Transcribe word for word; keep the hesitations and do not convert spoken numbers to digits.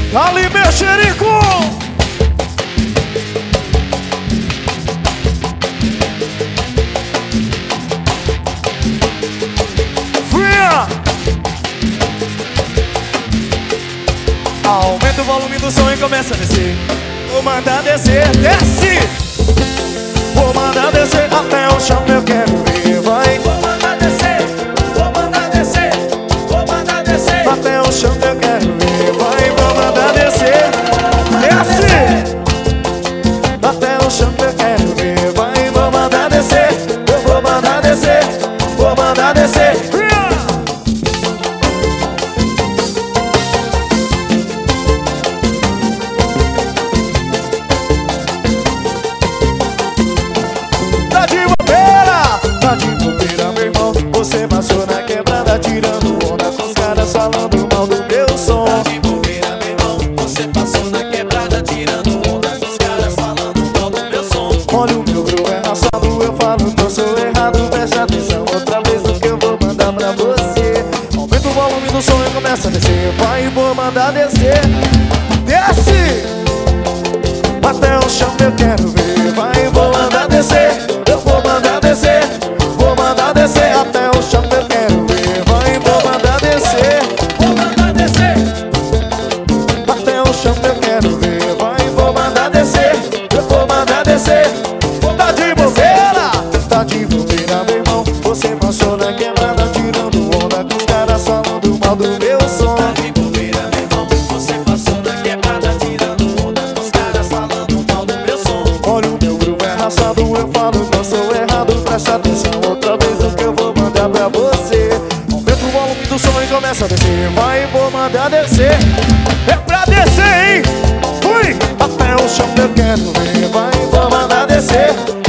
Ali, mexerico! Vinha! Aumenta o volume do som e começa a descer. Vou mandar descer, desce! Vou mandar descer até o chão, eu quero ver, vai. Vou mandar descer, vou mandar descer, vou mandar descer até o chão, eu quero ver, vai. Vou mandar descer, desce! Até o chão, eu quero ver, vai. Vou mandar descer, eu vou mandar descer, vou mandar descer. Tá de bobeira, tá de bobeira, meu irmão. Você passou na quebrada tirando onda com os caras falando mal do meu som. Tá de bobeira, meu irmão. Você passou na quebrada tirando onda com os caras falando mal do meu som. Olha o meu groove é raçado, eu falo que eu sou errado. Presta atenção outra vez no que eu vou mandar pra você. Aumenta o volume do som e começa a descer. Vai, vou mandar descer. Desce! Até o chão eu quero ver. Vai, vou mandar descer. Eu vou mandar descer. Vou mandar descer. Até o chão eu quero ver. Vai, vou mandar descer. Vou mandar descer, Até o chão eu quero ver. Vai, vou mandar descer. Eu vou mandar descer. Tá de bobeira, tá de bobeira, meu irmão. Você passou na quebrada tirando onda com os caras falando mal do meu som. tá de bobeira, meu irmão. Você passou na quebrada tirando onda com os caras falando mal do meu som. Olha o meu groove é raçado, eu falo que eu sou errado. Presta atenção outra vez no que eu vou mandar pra você. Aumenta o volume do som e começa a descer. Vai, vou mandar descer. É pra descer, hein? Fui! Até o chão eu quero ver. Vai, vou mandar descer.